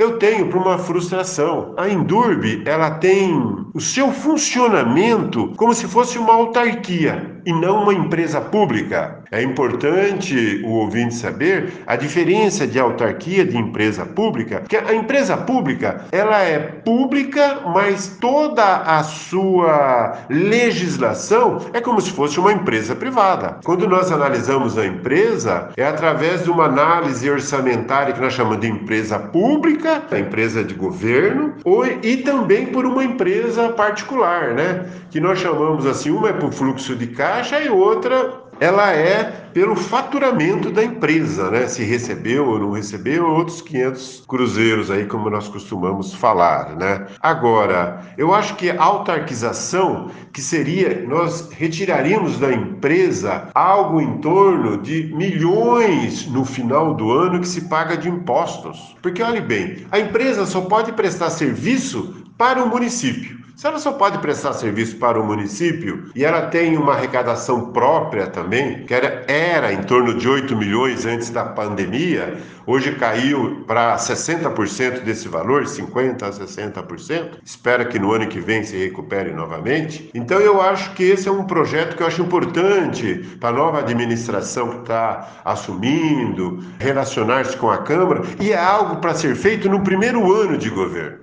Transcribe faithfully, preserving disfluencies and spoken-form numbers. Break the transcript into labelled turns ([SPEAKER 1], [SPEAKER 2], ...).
[SPEAKER 1] eu tenho para uma frustração. A Endurbe, ela tem o seu funcionamento como se fosse uma autarquia e não uma empresa pública. É importante o ouvinte saber a diferença de autarquia de empresa pública, porque a empresa pública, ela é pública, mas toda a sua legislação é como se fosse uma empresa privada. Quando nós analisamos a empresa, é através de uma análise orçamentária que nós chamamos de empresa pública, a empresa de governo, ou, e também por uma empresa particular, né? Que nós chamamos assim, uma é por fluxo de caixa e outra ela é pelo faturamento da empresa, né? Se recebeu ou não recebeu, outros quinhentos cruzeiros aí, como nós costumamos falar, né? Agora, eu acho que a autarquização, que seria, nós retiraríamos da empresa algo em torno de milhões no final do ano que se paga de impostos. Porque, olhe bem, a empresa só pode prestar serviço para o município. Se ela só pode prestar serviço para o município e ela tem uma arrecadação própria também, que era, era em torno de oito milhões antes da pandemia, hoje caiu para sessenta por cento desse valor, cinquenta por cento a sessenta por cento. Espera que no ano que vem se recupere novamente. Então eu acho que esse é um projeto que eu acho importante para a nova administração que está assumindo, relacionar-se com a Câmara, e é algo para ser feito no primeiro ano de governo.